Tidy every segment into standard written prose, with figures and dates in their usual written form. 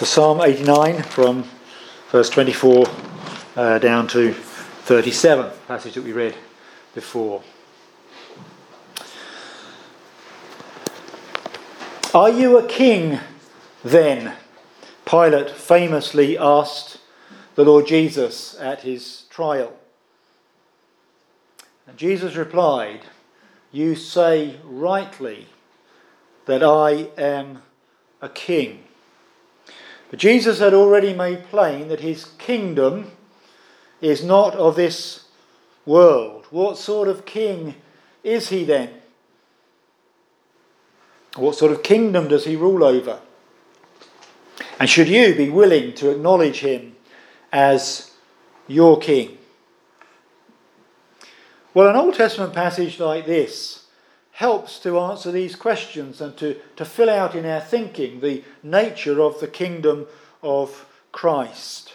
So Psalm 89 from verse 24 down to 37, passage that we read before. Are you a king then? Pilate famously asked the Lord Jesus at his trial. And Jesus replied, "You say rightly that I am a king." But Jesus had already made plain that his kingdom is not of this world. What sort of king is he then? What sort of kingdom does he rule over? And should you be willing to acknowledge him as your king? Well, an Old Testament passage like this helps to answer these questions and to fill out in our thinking the nature of the kingdom of Christ.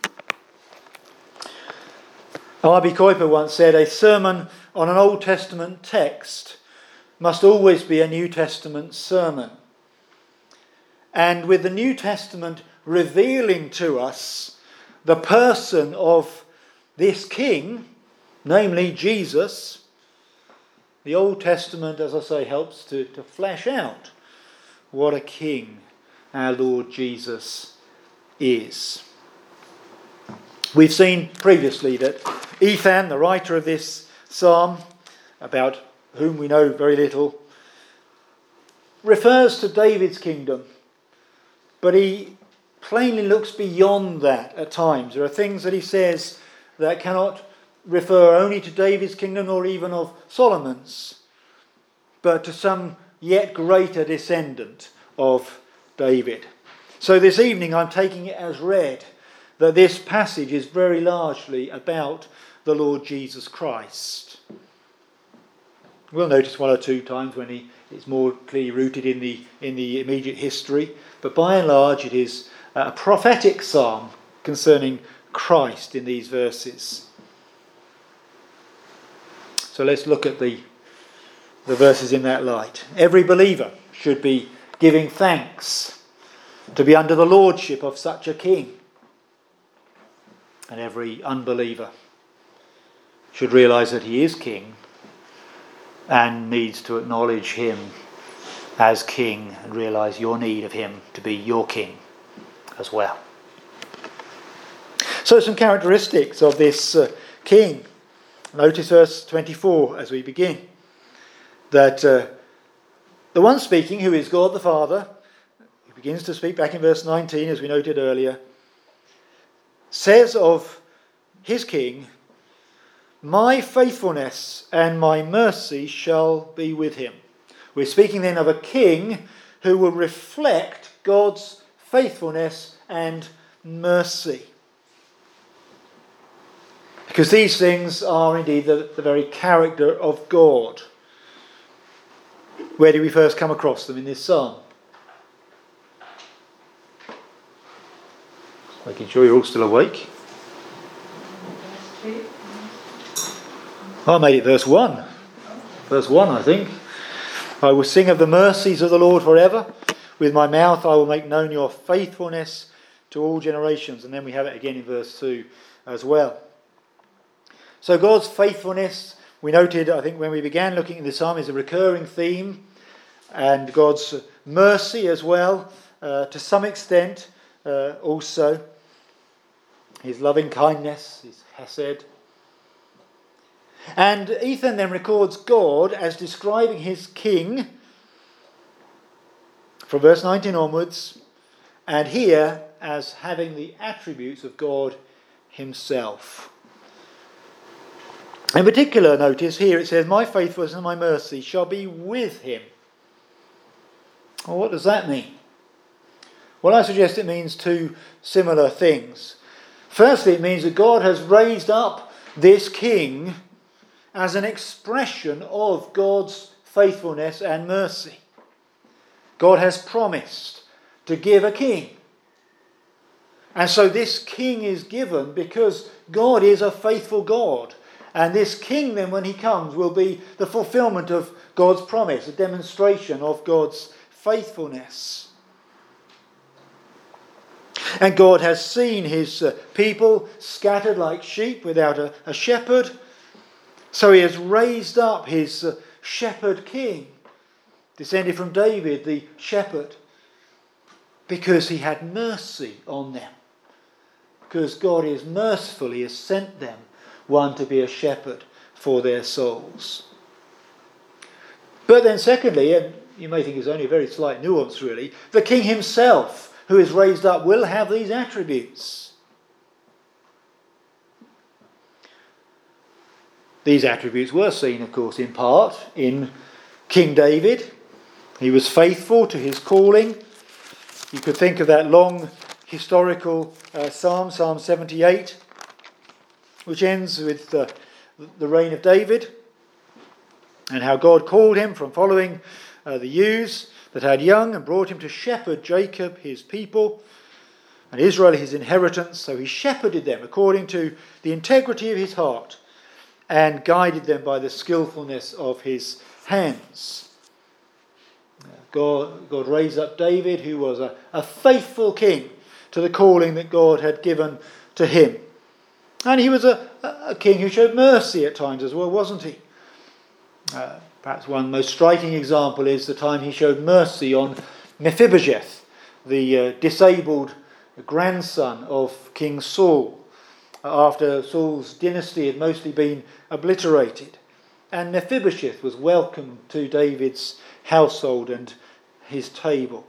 R.B. Kuiper once said, "A sermon on an Old Testament text must always be a New Testament sermon." And with the New Testament revealing to us the person of this king, namely Jesus, the Old Testament, as I say, helps to flesh out what a king our Lord Jesus is. We've seen previously that Ethan, the writer of this psalm, about whom we know very little, refers to David's kingdom, but he plainly looks beyond that at times. There are things that he says that cannot refer only to David's kingdom or even of Solomon's, but to some yet greater descendant of David. So this evening I'm taking it as read that this passage is very largely about the Lord Jesus Christ. We'll notice one or two times when it's more clearly rooted in the immediate history, but by and large it is a prophetic psalm concerning Christ in these verses. So let's look at the verses in that light. Every believer should be giving thanks to be under the lordship of such a king. And every unbeliever should realise that he is king and needs to acknowledge him as king and realise your need of him to be your king as well. So some characteristics of this king. Notice verse 24 as we begin, that the one speaking, who is God the Father, who begins to speak back in verse 19 as we noted earlier, says of his king, "My faithfulness and my mercy shall be with him." We're speaking then of a king who will reflect God's faithfulness and mercy. Because these things are indeed the very character of God. Where do we first come across them in this psalm? Making sure you're all still awake. I made it verse 1. Verse 1, I think. "I will sing of the mercies of the Lord forever. With my mouth I will make known your faithfulness to all generations." And then we have it again in verse 2 as well. So God's faithfulness, we noted, I think, when we began looking at the psalm, is a recurring theme. And God's mercy as well, to some extent, also. His loving kindness, his hesed. And Ethan then records God as describing his king from verse 19 onwards, and here as having the attributes of God himself. In particular, notice here it says, "My faithfulness and my mercy shall be with him." Well, what does that mean? Well, I suggest it means two similar things. Firstly, it means that God has raised up this king as an expression of God's faithfulness and mercy. God has promised to give a king. And so this king is given because God is a faithful God. And this king then, when he comes, will be the fulfillment of God's promise, a demonstration of God's faithfulness. And God has seen his people scattered like sheep without a shepherd. So he has raised up his shepherd king, descended from David, the shepherd, because he had mercy on them. Because God is merciful, he has sent them one to be a shepherd for their souls. But then secondly, and you may think it's only a very slight nuance really, the king himself who is raised up will have these attributes. These attributes were seen, of course, in part in King David. He was faithful to his calling. You could think of that long historical psalm, Psalm 78, which ends with the reign of David and how God called him from following the ewes that had young and brought him to shepherd Jacob, his people, and Israel, his inheritance. So he shepherded them according to the integrity of his heart and guided them by the skillfulness of his hands. God raised up David, who was a faithful king to the calling that God had given to him. And he was a king who showed mercy at times as well, wasn't he? Perhaps one most striking example is the time he showed mercy on Mephibosheth, the disabled grandson of King Saul, after Saul's dynasty had mostly been obliterated. And Mephibosheth was welcomed to David's household and his table.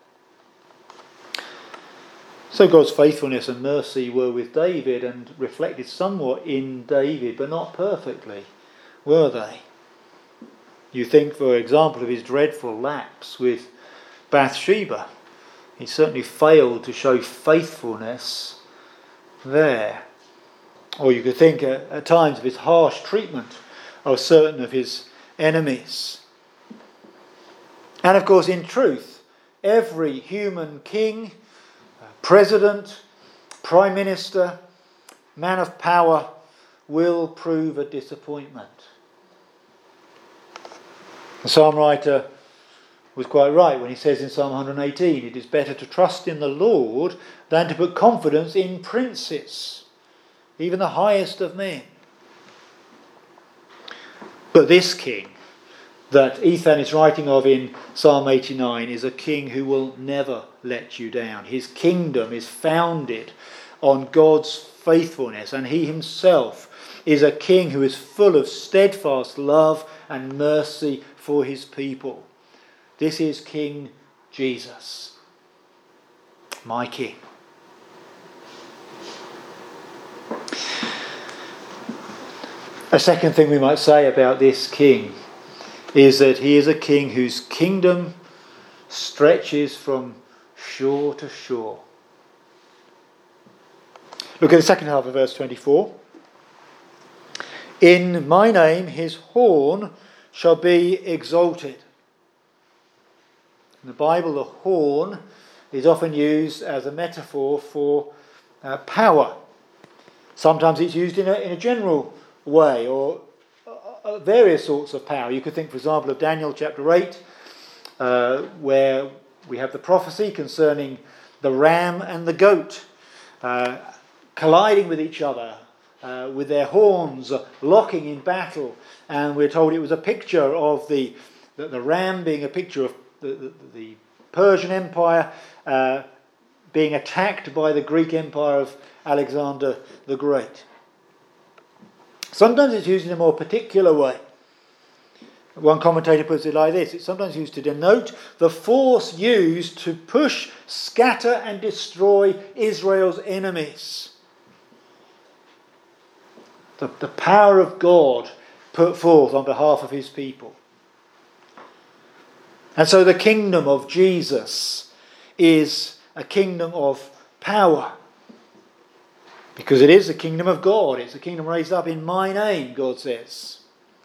So God's faithfulness and mercy were with David and reflected somewhat in David, but not perfectly, were they? You think, for example, of his dreadful lapse with Bathsheba. He certainly failed to show faithfulness there. Or you could think at times of his harsh treatment of certain of his enemies. And of course, in truth, every human king, president, prime minister, man of power will prove a disappointment. The psalm writer was quite right when he says in Psalm 118, it is better to trust in the Lord than to put confidence in princes, even the highest of men. But this king that Ethan is writing of in Psalm 89 is a king who will never let you down. His kingdom is founded on God's faithfulness, and he himself is a king who is full of steadfast love and mercy for his people. This is King Jesus, my King. A second thing we might say about this king is that he is a king whose kingdom stretches from shore to shore. Look at the second half of verse 24. In my name his horn shall be exalted. In the Bible, the horn is often used as a metaphor for power. Sometimes it's used in a general way, or various sorts of power. You could think, for example, of Daniel chapter 8, where we have the prophecy concerning the ram and the goat colliding with each other, with their horns locking in battle. And we're told it was a picture of the ram being a picture of the Persian Empire being attacked by the Greek Empire of Alexander the Great. Sometimes it's used in a more particular way. One commentator puts it like this: it's sometimes used to denote the force used to push, scatter and destroy Israel's enemies. The power of God put forth on behalf of his people. And so the kingdom of Jesus is a kingdom of power. Because it is the kingdom of God. It's a kingdom raised up in my name, God says.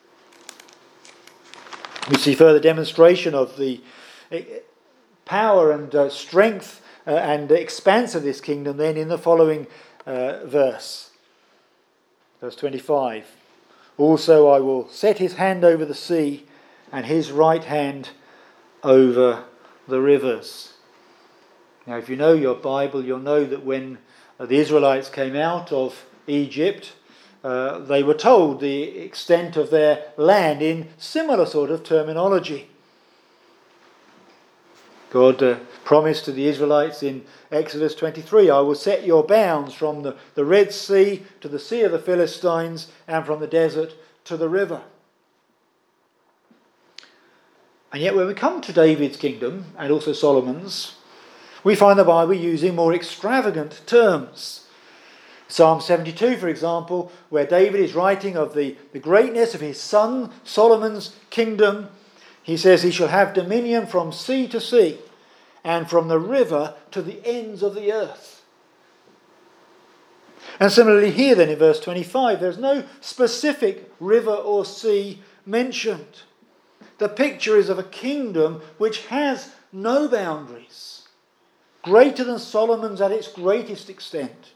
We see further demonstration of the power and strength and expanse of this kingdom then in the following verse. Verse 25. Also I will set his hand over the sea and his right hand over the rivers. Now, if you know your Bible, you'll know that when the Israelites came out of Egypt, they were told the extent of their land in similar sort of terminology. God promised to the Israelites in Exodus 23, I will set your bounds from the Red Sea to the Sea of the Philistines and from the desert to the river. And yet when we come to David's kingdom and also Solomon's, we find the Bible using more extravagant terms. Psalm 72, for example, where David is writing of the greatness of his son Solomon's kingdom, he says he shall have dominion from sea to sea and from the river to the ends of the earth. And similarly here then in verse 25, there's no specific river or sea mentioned. The picture is of a kingdom which has no boundaries, greater than Solomon's at its greatest extent.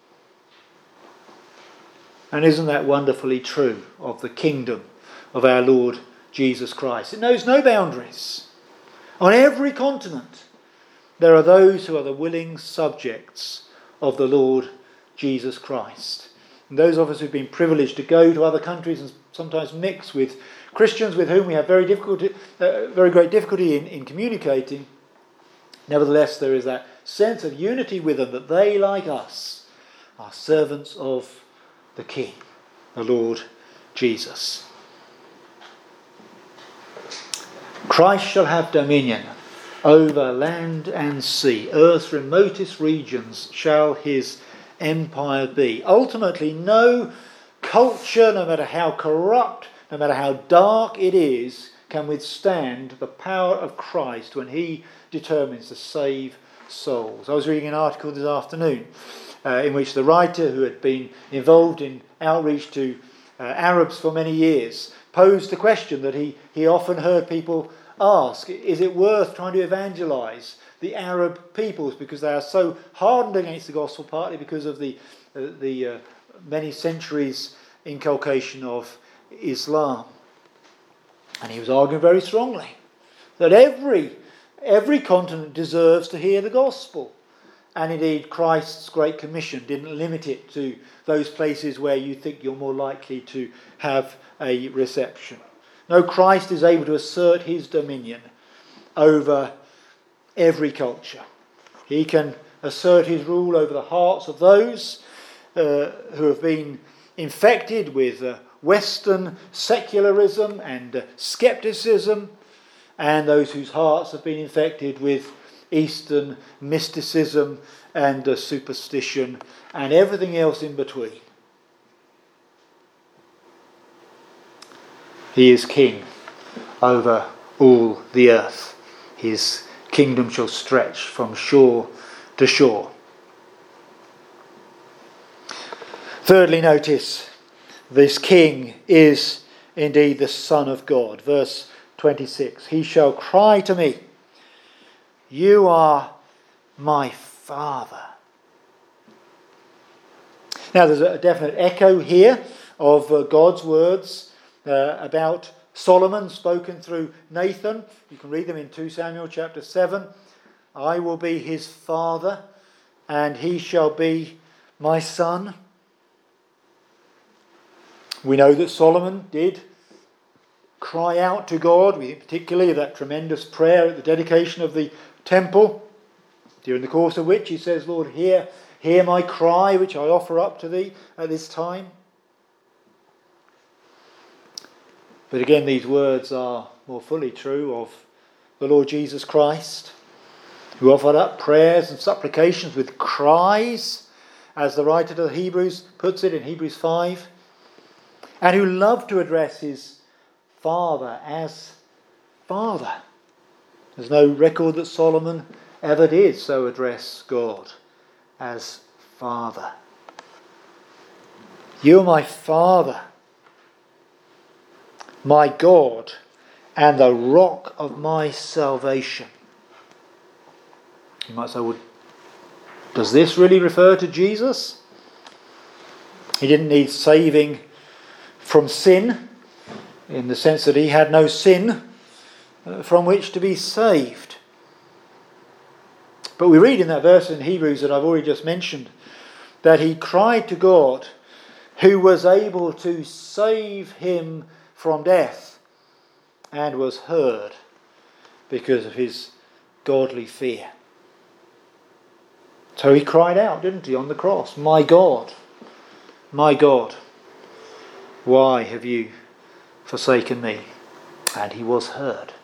And isn't that wonderfully true of the kingdom of our Lord Jesus Christ? It knows no boundaries. On every continent, there are those who are the willing subjects of the Lord Jesus Christ. And those of us who've been privileged to go to other countries and sometimes mix with Christians with whom we have very great difficulty in communicating, nevertheless there is that sense of unity with them, that they, like us, are servants of the King, the Lord Jesus. Christ shall have dominion over land and sea. Earth's remotest regions shall his empire be. Ultimately, no culture, no matter how corrupt, no matter how dark it is, can withstand the power of Christ when he determines to save souls. I was reading an article this afternoon in which the writer, who had been involved in outreach to Arabs for many years, posed the question that he often heard people ask: is it worth trying to evangelise the Arab peoples because they are so hardened against the gospel, partly because of the many centuries inculcation of Islam? And he was arguing very strongly that every continent deserves to hear the gospel. And indeed, Christ's Great Commission didn't limit it to those places where you think you're more likely to have a reception. No, Christ is able to assert his dominion over every culture. He can assert his rule over the hearts of those who have been infected with Western secularism and scepticism, and those whose hearts have been infected with Eastern mysticism and superstition and everything else in between. He is king over all the earth. His kingdom shall stretch from shore to shore. Thirdly, notice this king is indeed the Son of God. Verse 26, he shall cry to me, you are my Father. Now there's a definite echo here of God's words about Solomon spoken through Nathan. You can read them in 2 Samuel chapter 7. I will be his father and he shall be my son. We know that Solomon did cry out to God, particularly that tremendous prayer at the dedication of the temple, during the course of which he says, Lord, hear my cry which I offer up to thee at this time. But again, these words are more fully true of the Lord Jesus Christ, who offered up prayers and supplications with cries, as the writer to the Hebrews puts it in Hebrews 5, and who loved to address his Father as Father. There's no record that Solomon ever did so address God as Father. You are my Father, my God, and the rock of my salvation. You might say, well, does this really refer to Jesus? He didn't need saving from sin, in the sense that he had no sin from which to be saved. But we read in that verse in Hebrews that I've already just mentioned that he cried to God, who was able to save him from death, and was heard because of his godly fear. So he cried out, didn't he, on the cross, my God, why have you forsaken me? And he was heard.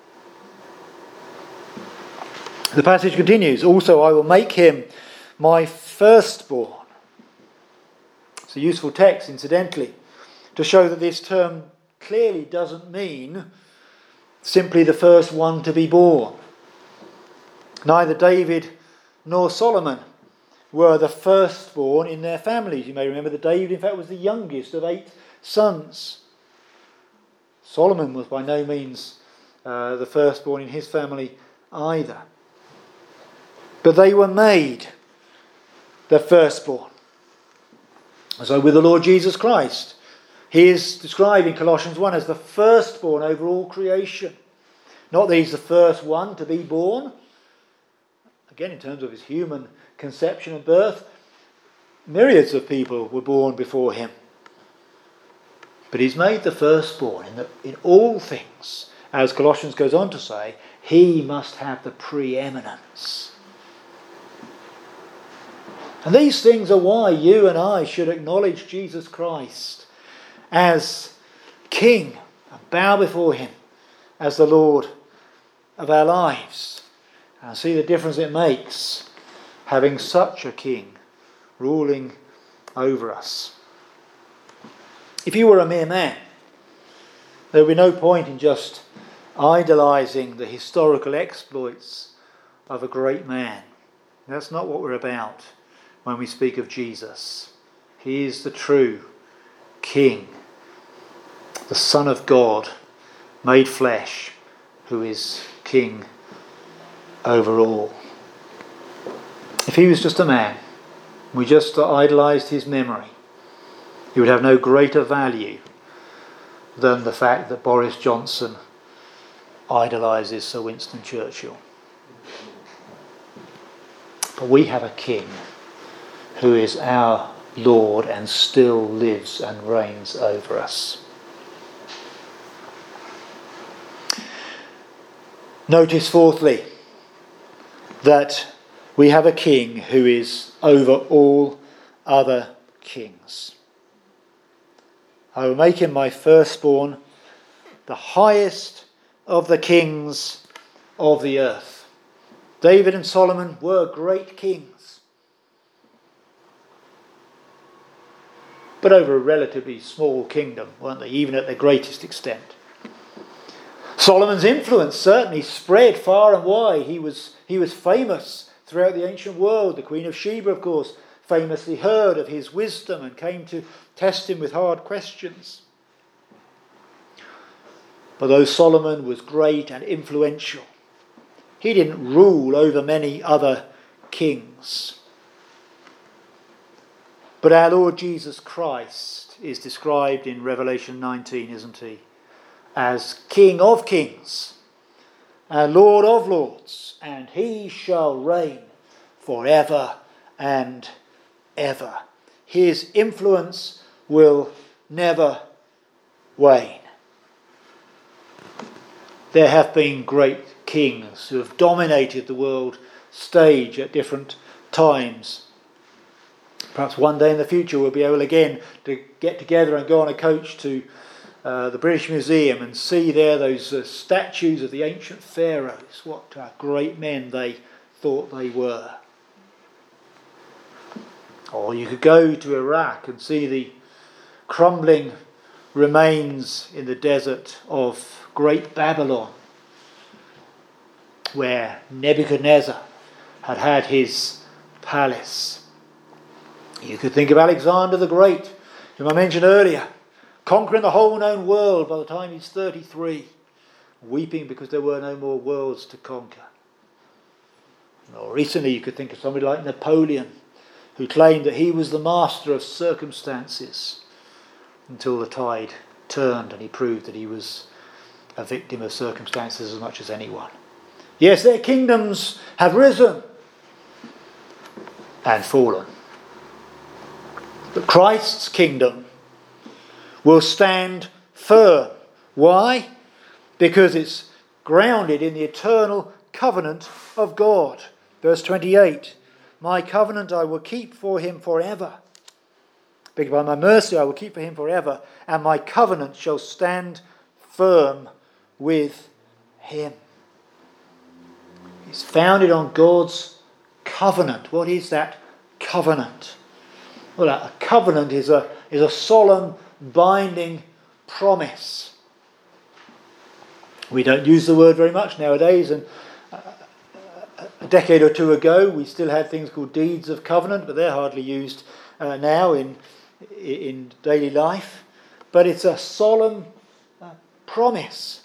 The passage continues, also I will make him my firstborn. It's a useful text, incidentally, to show that this term clearly doesn't mean simply the first one to be born. Neither David nor Solomon were the firstborn in their families. You may remember that David, in fact, was the youngest of 8 sons. Solomon was by no means the firstborn in his family either. But they were made the firstborn. So with the Lord Jesus Christ, he is described in Colossians 1 as the firstborn over all creation. Not that he's the first one to be born. Again, in terms of his human conception and birth, myriads of people were born before him. But he's made the firstborn in all things. As Colossians goes on to say, he must have the preeminence. And these things are why you and I should acknowledge Jesus Christ as King and bow before him as the Lord of our lives. And see the difference it makes having such a King ruling over us. If you were a mere man, there would be no point in just idolising the historical exploits of a great man. That's not what we're about when we speak of Jesus. He is the true King, the Son of God, made flesh, who is King over all. If he was just a man, we just idolised his memory, he would have no greater value than the fact that Boris Johnson idolises Sir Winston Churchill. But we have a King who is our Lord and still lives and reigns over us. Notice fourthly that we have a King who is over all other kings. I will make him my firstborn, the highest of the kings of the earth. David and Solomon were great kings, but over a relatively small kingdom, weren't they, even at their greatest extent. Solomon's influence certainly spread far and wide. He was famous throughout the ancient world. The Queen of Sheba, of course, famously heard of his wisdom and came to test him with hard questions. But though Solomon was great and influential, he didn't rule over many other kings. But our Lord Jesus Christ is described in Revelation 19, isn't he, as King of kings and Lord of lords, and he shall reign forever and ever. His influence will never wane. There have been great kings who have dominated the world stage at different times. Perhaps one day in the future we'll be able again to get together and go on a coach to the British Museum and see there those statues of the ancient pharaohs. What great men they thought they were. Or you could go to Iraq and see the crumbling remains in the desert of Great Babylon, where Nebuchadnezzar had his palace. You could think of Alexander the Great, whom I mentioned earlier, conquering the whole known world by the time he's 33, weeping because there were no more worlds to conquer. Or recently you could think of somebody like Napoleon, who claimed that he was the master of circumstances until the tide turned and he proved that he was a victim of circumstances as much as anyone. Yes, their kingdoms have risen and fallen. But Christ's kingdom will stand firm. Why? Because it's grounded in the eternal covenant of God. Verse 28, my covenant I will keep for him forever. By my mercy I will keep for him forever, and my covenant shall stand firm with him. It's founded on God's covenant. What is that covenant? Well, a covenant is a solemn, binding promise. We don't use the word very much nowadays, and a decade or two ago we still had things called deeds of covenant, but they're hardly used now in daily life. But it's a solemn promise.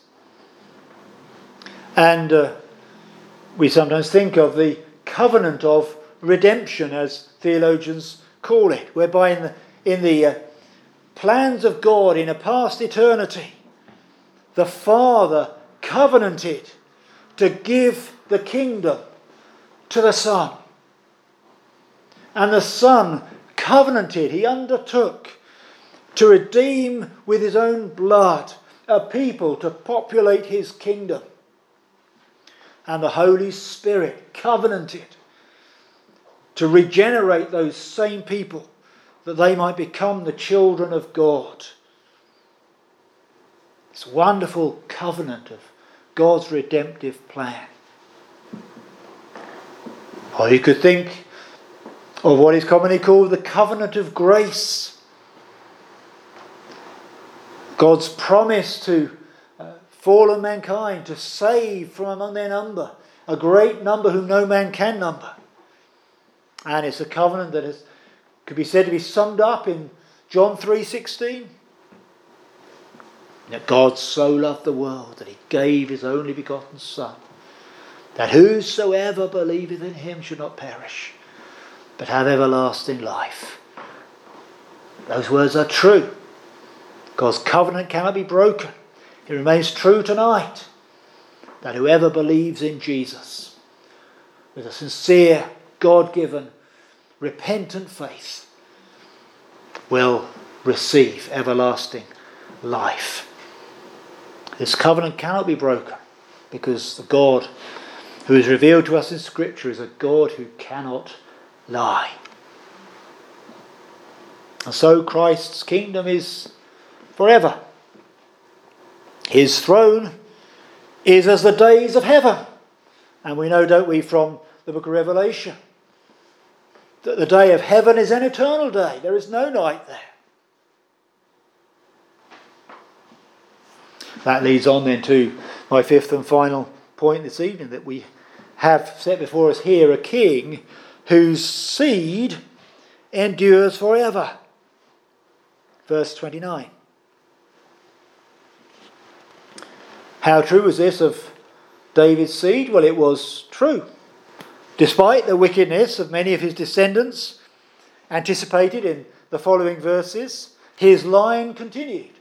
And we sometimes think of the covenant of redemption, as theologians call it, whereby in the plans of God in a past eternity, the Father covenanted to give the kingdom to the Son. And the Son covenanted, he undertook to redeem with his own blood a people to populate his kingdom. And the Holy Spirit covenanted to regenerate those same people that they might become the children of God. This wonderful covenant of God's redemptive plan. Or you could think of what is commonly called the covenant of grace. God's promise to fallen mankind to save from among their number a great number whom no man can number. And it's a covenant that could be said to be summed up in John 3:16. That God so loved the world that he gave his only begotten Son, that whosoever believeth in him should not perish, but have everlasting life. Those words are true. God's covenant cannot be broken. It remains true tonight that whoever believes in Jesus with a sincere, God-given, repentant faith will receive everlasting life. This covenant cannot be broken because the God who is revealed to us in Scripture is a God who cannot lie. And so Christ's kingdom is forever. His throne is as the days of heaven. And we know, don't we, from the book of Revelation, that the day of heaven is an eternal day. There is no night there. That leads on then to my fifth and final point this evening, that we have set before us here a king whose seed endures forever. Verse 29. How true was this of David's seed? Well, it was true. Despite the wickedness of many of his descendants, anticipated in the following verses, his line continued.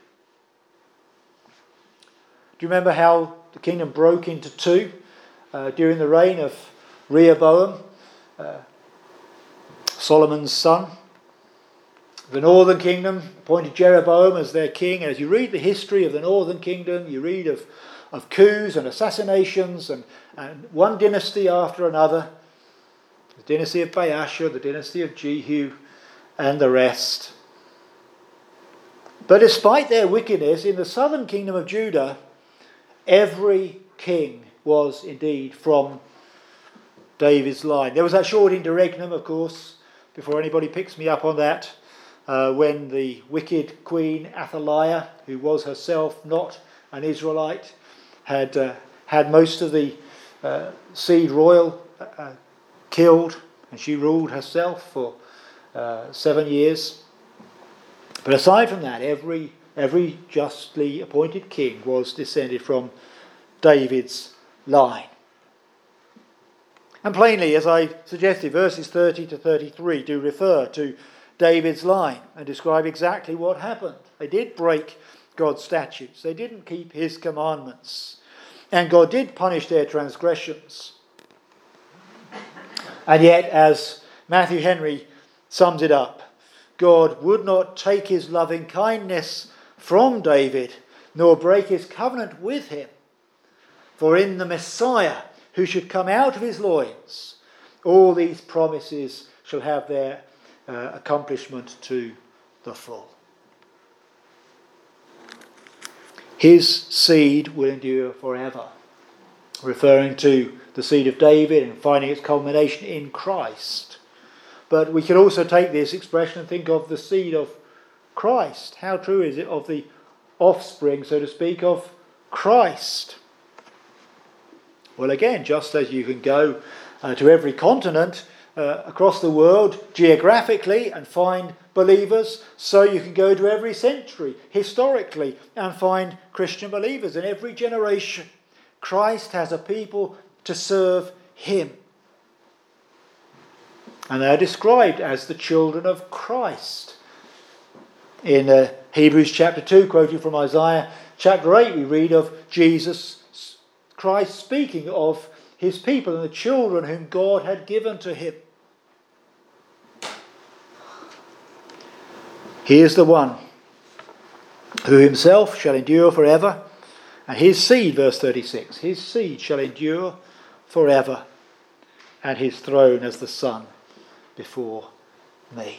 Do you remember how the kingdom broke into two during the reign of Rehoboam, Solomon's son? The northern kingdom appointed Jeroboam as their king. As you read the history of the northern kingdom, you read of coups and assassinations and one dynasty after another. The dynasty of Baasha, the dynasty of Jehu, and the rest. But despite their wickedness, in the southern kingdom of Judah, every king was indeed from David's line. There was that short interregnum, of course, before anybody picks me up on that, when the wicked queen Athaliah, who was herself not an Israelite, had most of the seed royal killed, and she ruled herself for 7 years. But aside from that, every justly appointed king was descended from David's line. And plainly, as I suggested, verses 30 to 33 do refer to David's line and describe exactly what happened. They did break God's statutes. They didn't keep his commandments. And God did punish their transgressions. And yet, as Matthew Henry sums it up. God would not take his loving kindness from David, nor break his covenant with him. For in the Messiah, who should come out of his loins, all these promises shall have their accomplishment to the full. His seed will endure forever, referring to the seed of David and finding its culmination in Christ. But we can also take this expression and think of the seed of Christ. How true is it of the offspring, so to speak, of Christ? Well, again, just as you can go to every continent across the world geographically and find believers, so you can go to every century historically and find Christian believers in every generation. Christ has a people to serve him. And they are described as the children of Christ. In Hebrews chapter 2, quoting from Isaiah chapter 8, we read of Jesus Christ speaking of his people and the children whom God had given to him. He is the one who himself shall endure forever, and his seed, verse 36, his seed shall endure forever, and his throne as the sun before me.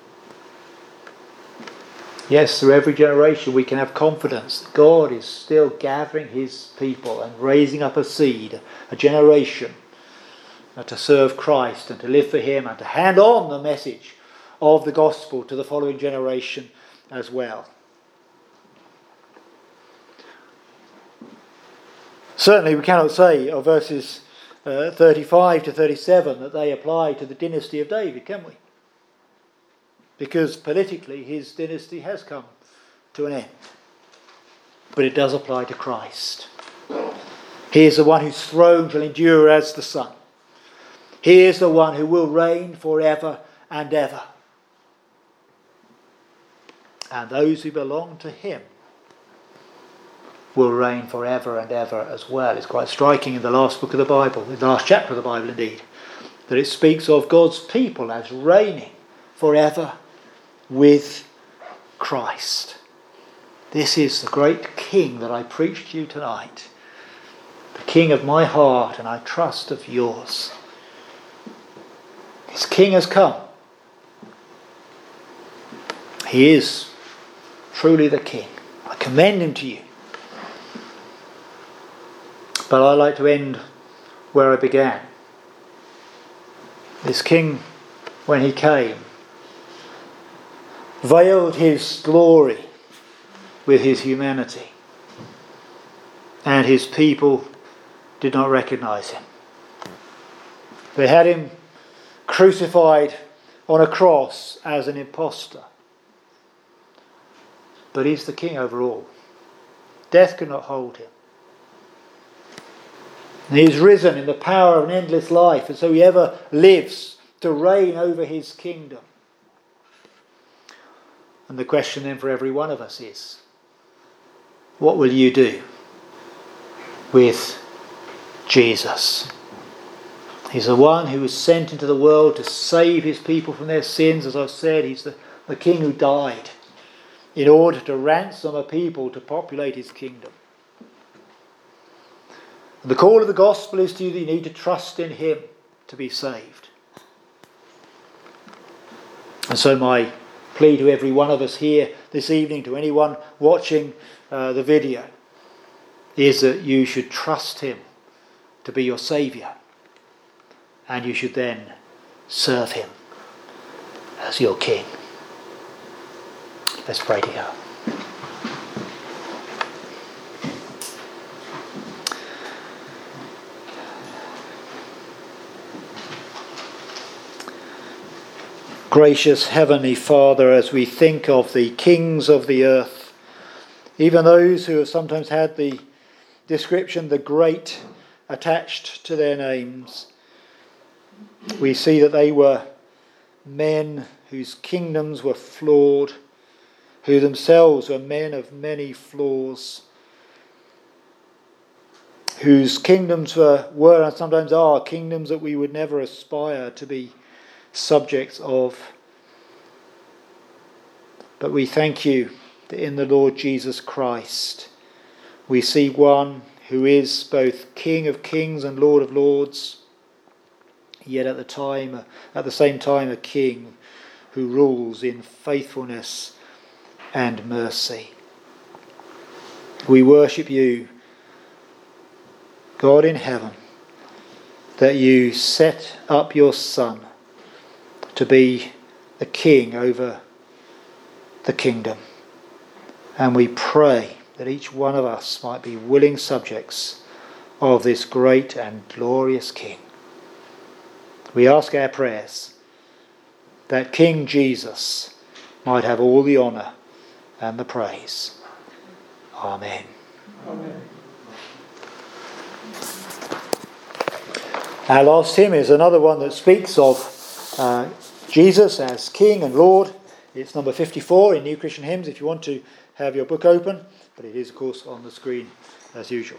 Yes, through every generation we can have confidence that God is still gathering his people and raising up a seed, a generation, to serve Christ and to live for him and to hand on the message of the gospel to the following generation as well. Certainly we cannot say of verses 35 to 37 that they apply to the dynasty of David, can we? Because politically his dynasty has come to an end. But it does apply to Christ. He is the one whose throne shall endure as the sun. He is the one who will reign forever and ever. And those who belong to him will reign forever and ever as well. It's quite striking in the last book of the Bible, in the last chapter of the Bible indeed, that it speaks of God's people as reigning forever with Christ. This is the great King that I preach to you tonight. The King of my heart, and I trust of yours. His King has come. He is truly the King. I commend him to you. But I like to end where I began. This King, when he came, veiled his glory with his humanity, and his people did not recognize him. They had him crucified on a cross as an impostor. But he's the King over all. Death cannot hold him. And he is risen in the power of an endless life, and so he ever lives to reign over his kingdom. And the question then for every one of us is, what will you do with Jesus? He's the one who was sent into the world to save his people from their sins. As I've said, he's the King who died in order to ransom a people to populate his kingdom. And the call of the gospel is to you that you need to trust in him to be saved. And so my plea to every one of us here this evening, to anyone watching the video, is that you should trust him to be your saviour, and you should then serve him as your King. Let's pray together. Gracious Heavenly Father, as we think of the kings of the earth, even those who have sometimes had the description, the great, attached to their names, we see that they were men whose kingdoms were flawed, who themselves were men of many flaws, whose kingdoms were and sometimes are kingdoms that we would never aspire to be subjects of. But we thank you that in the Lord Jesus Christ we see one who is both King of kings and Lord of lords, yet at the same time a King who rules in faithfulness and mercy. We worship you, God in heaven, that you set up your Son to be the King over the kingdom. And we pray that each one of us might be willing subjects of this great and glorious King. We ask our prayers that King Jesus might have all the honour and the praise. Amen. Amen. Our last hymn is another one that speaks of Jesus as King and Lord. It's number 54 in New Christian Hymns if you want to have your book open, but it is of course on the screen as usual.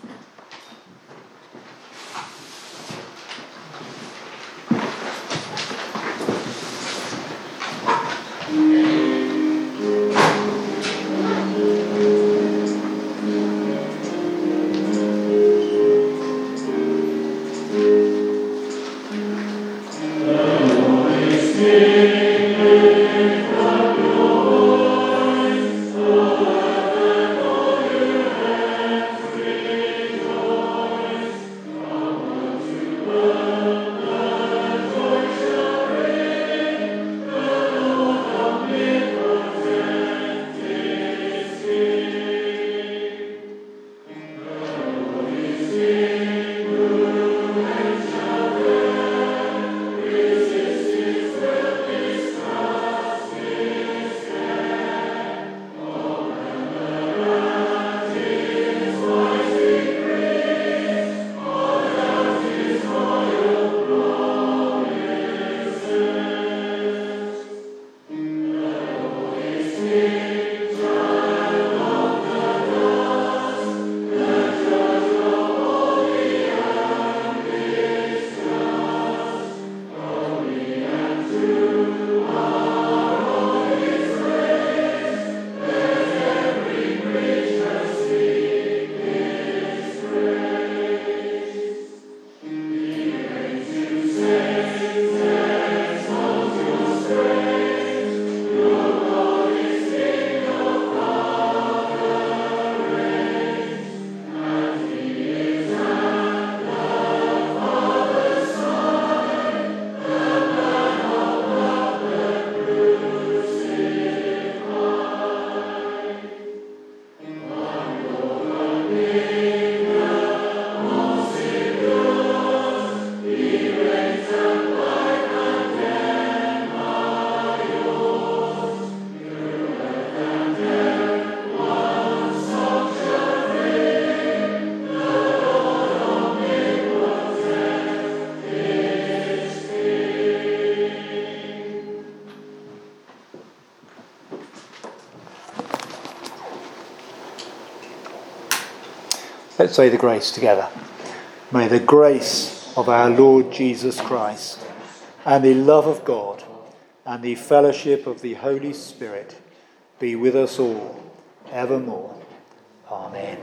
Let's say the grace together. May the grace of our Lord Jesus Christ and the love of God and the fellowship of the Holy Spirit be with us all evermore. Amen.